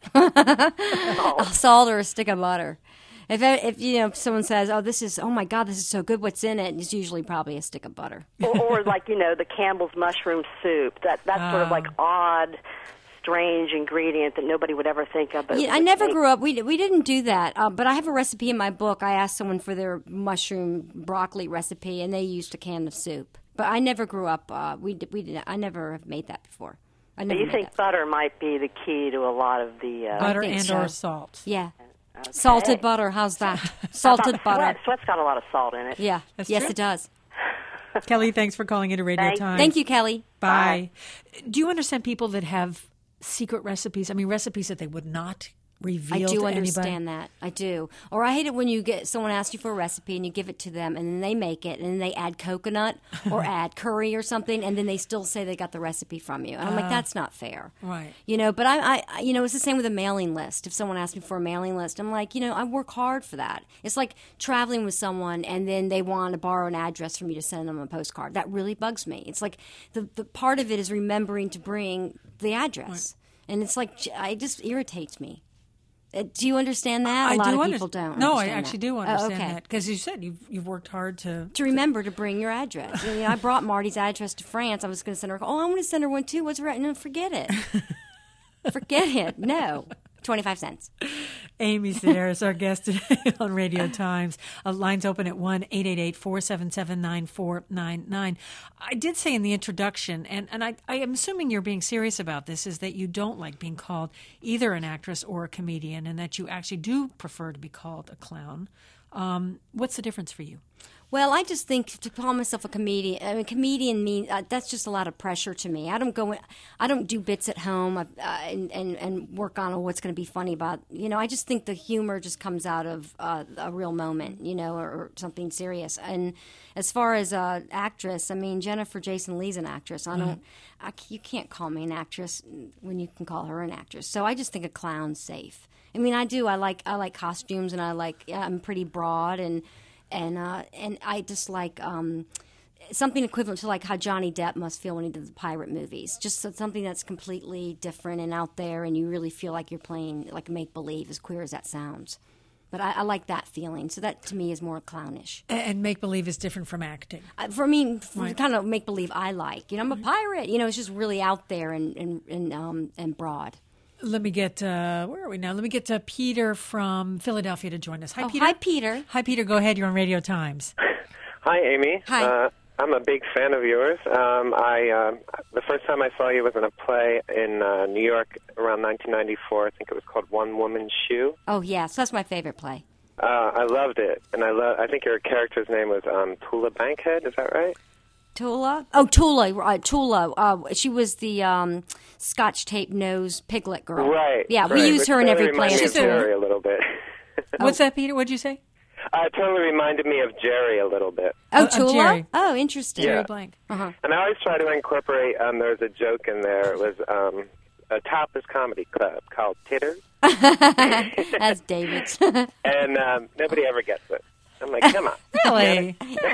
Salt or a stick of butter. If if someone says, oh my God, this is so good, what's in it? It's usually probably a stick of butter. or like, the Campbell's mushroom soup. That's sort of like odd, strange ingredient that nobody would ever think of. But I never grew up. We didn't do that. But I have a recipe in my book. I asked someone for their mushroom broccoli recipe, and they used a can of soup. But I never grew up. We did. I never have made that before. I never you made think that. butter might be the key to a lot of the butter think and so. or salt. Yeah. Okay. Salted butter. How's that? Salted butter. Sweat's got a lot of salt in it. Yeah. That's yes, true. it does. Kelly, thanks for calling into Radio Times. Thank you, Kelly. Bye. Do you understand people that have secret recipes? I mean, recipes that they would not reveal I do to understand anybody? that. I do. Or I hate it when you get someone asks you for a recipe and you give it to them and then they make it and then they add coconut or add curry or something and then they still say they got the recipe from you. And I'm like, that's not fair. Right. But I it's the same with a mailing list. If someone asks me for a mailing list, I'm like, I work hard for that. It's like traveling with someone and then they want to borrow an address from you to send them a postcard. That really bugs me. It's like the part of it is remembering to bring the address. Right. And it's like, it just irritates me. Do you understand that? A lot of people don't. No, I actually do understand okay. that because you said you've worked hard to remember to bring your address. I brought Marty's address to France. I was going to send her. Oh, I'm going to send her one too. What's right? No, forget it. Forget it. No, 25 cents. Amy Sedaris, our guest today on Radio Times. Lines open at 1-888-477-9499. I did say in the introduction, and I am assuming you're being serious about this, is that you don't like being called either an actress or a comedian, and that you actually do prefer to be called a clown. What's the difference for you? Well, I just think to call myself a comedian. I mean, comedian means that's just a lot of pressure to me. I don't do bits at home and work on what's going to be funny about. I just think the humor just comes out of a real moment, or something serious. And as far as actress, I mean, Jennifer Jason Leigh's an actress. You can't call me an actress when you can call her an actress. So I just think a clown's safe. I mean, I do. I like costumes, and I'm pretty broad and I just like something equivalent to like how Johnny Depp must feel when he did the pirate movies. Just something that's completely different and out there, and you really feel like you're playing like make-believe, as queer as that sounds. But I like that feeling. So that, to me, is more clownish. And make-believe is different from acting. For me, the kind of make-believe I like. I'm a pirate. It's just really out there and broad. Let me get, where are we now? Let me get Peter from Philadelphia to join us. Hi, Peter. Hi, Peter. Hi, Peter. Go ahead. You're on Radio Times. Hi, Amy. Hi. I'm a big fan of yours. The first time I saw you was in a play in New York around 1994. I think it was called One Woman's Shoe. Oh, yes. That's my favorite play. I loved it. And I think your character's name was Tula Bankhead. Is that right? Tula? Oh, Tula. Tula. She was the Scotch tape nose piglet girl. Right. Yeah, right. we use her in every play. She's Jerry a little bit. What's that, Peter? What'd you say? It totally reminded me of Jerry a little bit. Oh, Tula? Jerry. Oh, interesting. Yeah. Jerry Blank. Uh-huh. And I always try to incorporate, there was a joke in there. It was a topless comedy club called Titters. That's David's. And nobody ever gets it. I'm like, come on. Really?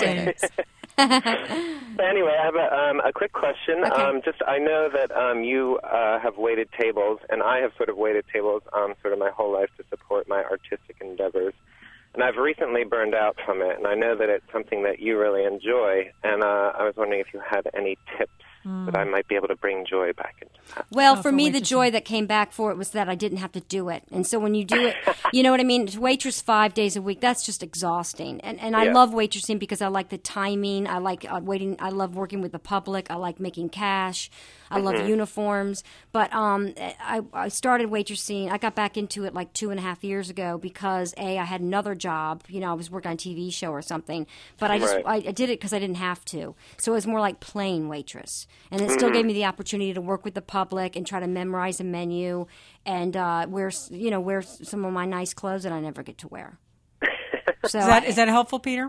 But anyway, I have a quick question. Okay. I know that you have waited tables, and I have sort of waited tables sort of my whole life to support my artistic endeavors. And I've recently burned out from it, and I know that it's something that you really enjoy. And I was wondering if you had any tips that I might be able to bring joy back into Well, for me, the joy that came back for it was that I didn't have to do it. And so when you do it, you know what I mean? Waitress 5 days a week, that's just exhausting. And I love waitressing because I like the timing. I like waiting. I love working with the public. I like making cash. I love uniforms. But I started waitressing. I got back into it like 2.5 years ago because, I had another job. You know, I was working on a TV show or something. But I did it because I didn't have to. So it was more like playing waitress. And it still gave me the opportunity to work with the public and try to memorize a menu and wear some of my nice clothes that I never get to wear. So is that helpful, Peter?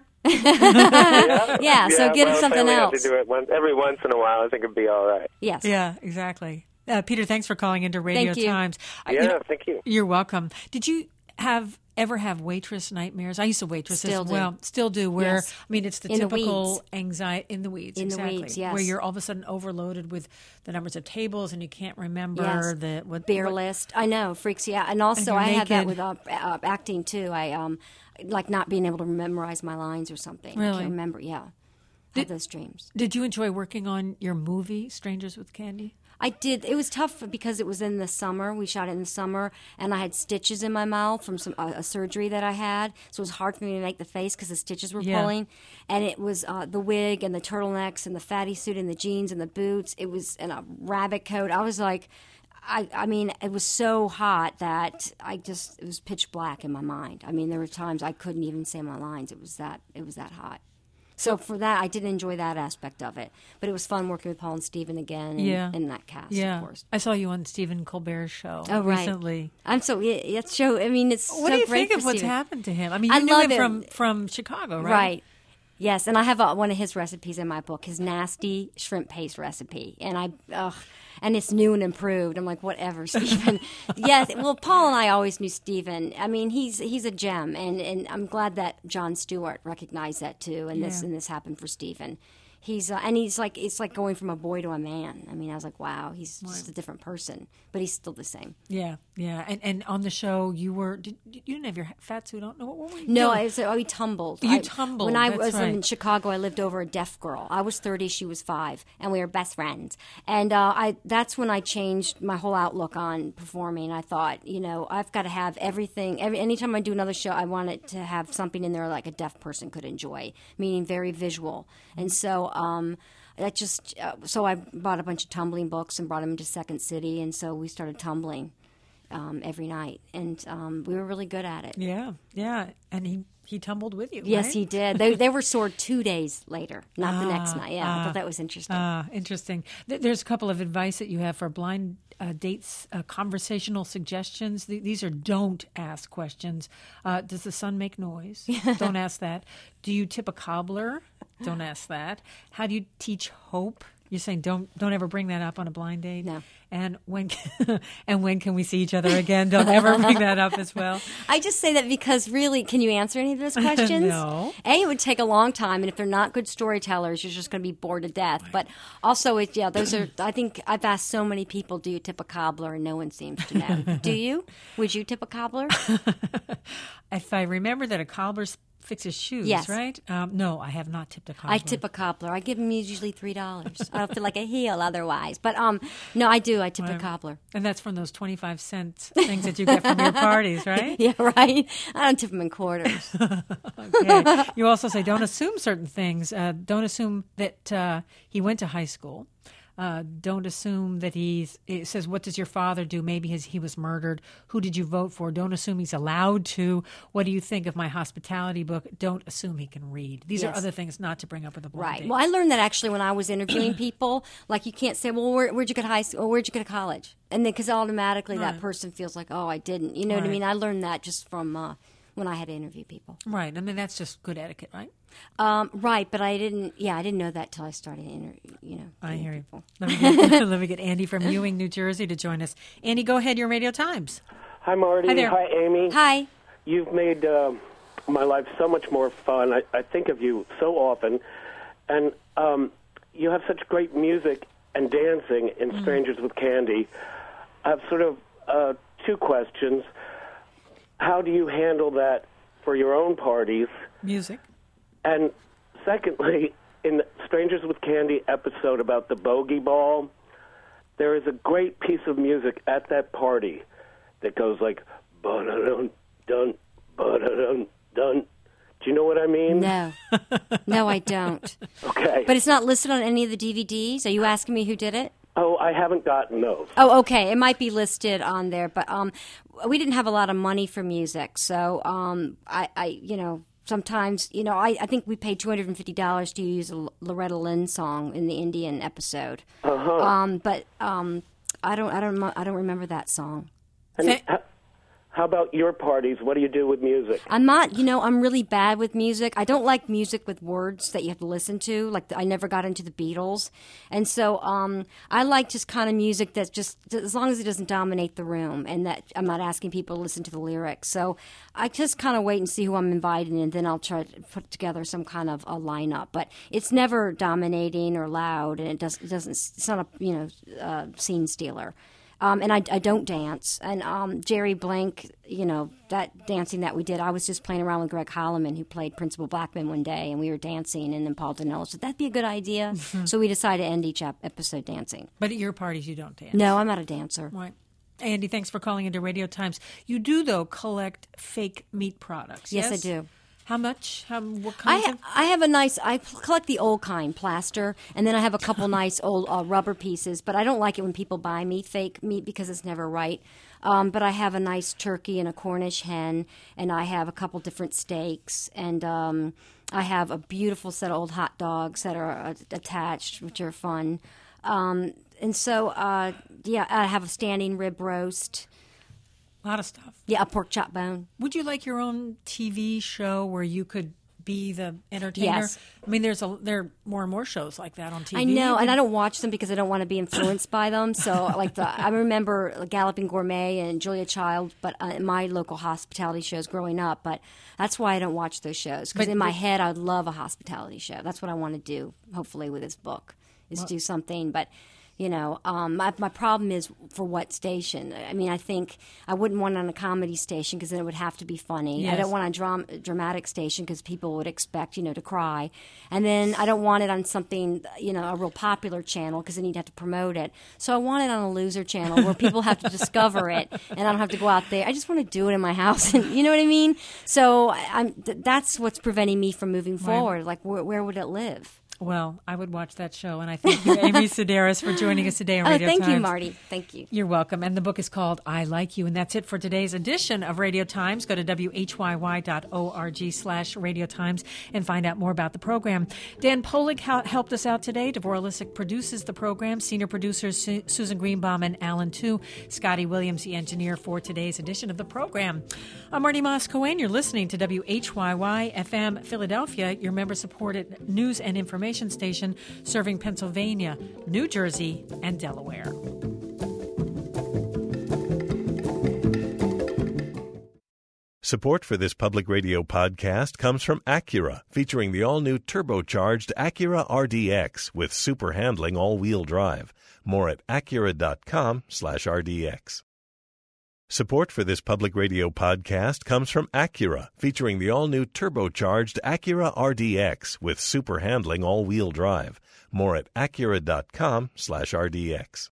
Yeah, so get something else. Have to do it every once in a while. I think it'd be all right. Yes. Yeah, exactly. Peter, thanks for calling into Radio Times. Thank you. You're welcome. Did you ever have waitress nightmares? I used to waitress as well. Still do. Where I mean, it's the typical anxiety in the weeds. In the weeds, yes. Where you're all of a sudden overloaded with the numbers of tables and you can't remember the beer list. I know, freaks you out. And also, I had that with acting too. I like not being able to memorize my lines or something. Really? I can't remember. Yeah, I had those dreams. Did you enjoy working on your movie, Strangers with Candy? I did. It was tough because it was in the summer. We shot it in the summer, and I had stitches in my mouth from a surgery that I had. So it was hard for me to make the face because the stitches were pulling. And it was the wig and the turtlenecks and the fatty suit and the jeans and the boots. It was in a rabbit coat. I was like, I mean, it was so hot that it was pitch black in my mind. I mean, there were times I couldn't even say my lines. It was that hot. So for that, I did enjoy that aspect of it. But it was fun working with Paul and Stephen again in that cast, of course. I saw you on Stephen Colbert's show recently. I'm so, it's show, I mean, it's what so do you great think of what's happened to him? I mean, you knew him from Chicago, right? Right. Yes, and I have one of his recipes in my book, his nasty shrimp paste recipe. And and it's new and improved. I'm like, whatever, Stephen. Yes, well, Paul and I always knew Stephen. I mean, he's a gem, and I'm glad that Jon Stewart recognized that too. And this happened for Stephen. He's like, it's like going from a boy to a man. I mean, I was like, wow, he's just a different person, but he's still the same. Yeah. And on the show, you didn't have your fat suit on. No, what were you No, doing? we tumbled. You tumbled. When I was in Chicago, I lived over a deaf girl. I was 30, she was 5, and we were best friends. And that's when I changed my whole outlook on performing. I thought, I've got to have everything. Anytime I do another show, I want it to have something in there like a deaf person could enjoy, meaning very visual. And so so I bought a bunch of tumbling books and brought them to Second City, and so we started tumbling every night, and we were really good at it. Yeah, and he tumbled with you. Yes, right? he did. They were sore 2 days later, not the next night. Yeah, I thought that was interesting. Interesting. There's a couple of advice that you have for blind dates, conversational suggestions. These are don't ask questions. Does the sun make noise? Don't ask that. Do you tip a cobbler? Don't ask that. How do you teach hope? You're saying don't ever bring that up on a blind date. No. And when can we see each other again? Don't ever bring that up as well. I just say that because really, can you answer any of those questions? No. It would take a long time, and if they're not good storytellers, you're just going to be bored to death. Right. But also, those are. I think I've asked so many people, do you tip a cobbler, and no one seems to know. Do you? Would you tip a cobbler? If I remember that a cobbler's fixes shoes, yes. Right? No, I have not tipped a cobbler. I tip a cobbler. I give him usually $3. I don't feel like a heel otherwise. But no, I do. I tip a cobbler. And that's from those 25-cent things that you get from your parties, right? Yeah, right. I don't tip them in quarters. Okay. You also say don't assume certain things. Don't assume that he went to high school. Don't assume that it says, what does your father do? Maybe he was murdered. Who did you vote for? Don't assume he's allowed to. What do you think of my hospitality book? Don't assume he can read. These are other things not to bring up with a blind date. Well, I learned that actually when I was interviewing people. Like, you can't say, well, where'd you go to high school? Or where'd you go to college? And then, because automatically that person feels like, oh, I didn't. You know what I mean? I learned that just from when I had to interview people. Right. I mean, that's just good etiquette, right? Right, but I didn't know that till I started I hear people. Let me get Andy from Ewing, New Jersey to join us. Andy, go ahead. You're Radio Times. Hi, Marty. Hi there. Hi, Amy. Hi. You've made my life so much more fun. I think of you so often. And you have such great music and dancing in Strangers with Candy. I have sort of two questions. How do you handle that for your own parties? Music. And secondly, in the Strangers with Candy episode about the bogey ball, there is a great piece of music at that party that goes like, ba-da-dun, dun, ba-da-dun, dun. Do you know what I mean? No. No, I don't. Okay. But it's not listed on any of the DVDs? Are you asking me who did it? Oh, I haven't gotten those. Oh, okay. It might be listed on there, but we didn't have a lot of money for music, so I sometimes, I think we paid $250 to use a Loretta Lynn song in the Indian episode. But I don't remember that song. And how about your parties? What do you do with music? I'm not, I'm really bad with music. I don't like music with words that you have to listen to. Like, I never got into the Beatles. And so I like just kind of music that's just, as long as it doesn't dominate the room and that I'm not asking people to listen to the lyrics. So I just kind of wait and see who I'm inviting, and then I'll try to put together some kind of a lineup. But it's never dominating or loud, and it's not a, scene stealer. And I don't dance. And Jerry Blank, that dancing that we did, I was just playing around with Greg Holloman, who played Principal Blackman one day, and we were dancing, and then Paul Dinello said, that'd be a good idea. Mm-hmm. So we decided to end each episode dancing. But at your parties, you don't dance? No, I'm not a dancer. Right. Andy, thanks for calling into Radio Times. You do, though, collect fake meat products, yes? Yes, I do. How much? What kind I collect the old kind, plaster, and then I have a couple nice old rubber pieces, but I don't like it when people buy me fake meat because it's never right. But I have a nice turkey and a Cornish hen, and I have a couple different steaks, and I have a beautiful set of old hot dogs that are attached, which are fun. And so, I have a standing rib roast. A lot of stuff. Yeah, a pork chop bone. Would you like your own TV show where you could be the entertainer? Yes. I mean, there are more and more shows like that on TV. I know, and I don't watch them because I don't want to be influenced by them. So, I remember Galloping Gourmet and Julia Child, but my local hospitality shows growing up. But that's why I don't watch those shows, because in my head, I'd love a hospitality show. That's what I want to do, hopefully, with this book, is do something. But my problem is for what station. I mean, I think I wouldn't want it on a comedy station because then it would have to be funny. Yes. I don't want a dramatic station because people would expect, to cry. And then I don't want it on something, a real popular channel because then you'd have to promote it. So I want it on a loser channel where people have to discover it and I don't have to go out there. I just want to do it in my house. And you know what I mean? So that's what's preventing me from moving forward. Like, where would it live? Well, I would watch that show, and I thank you, Amy Sedaris, for joining us today on Radio Times. Thank you, Marty. Thank you. You're welcome. And the book is called I Like You, and that's it for today's edition of Radio Times. Go to whyy.org/Radio Times and find out more about the program. Dan Polig helped us out today. Devorah Lisick produces the program. Senior producers Susan Greenbaum and Alan Tu. Scotty Williams, the engineer for today's edition of the program. I'm Marty Moss-Coane. You're listening to WHYY-FM Philadelphia, your member-supported news and information station serving Pennsylvania, New Jersey, and Delaware. Support for this public radio podcast comes from Acura, featuring the all-new turbocharged Acura RDX with super handling all-wheel drive. More at Acura.com/RDX. Support for this public radio podcast comes from Acura, featuring the all-new turbocharged Acura RDX with super handling all-wheel drive. More at Acura.com/RDX.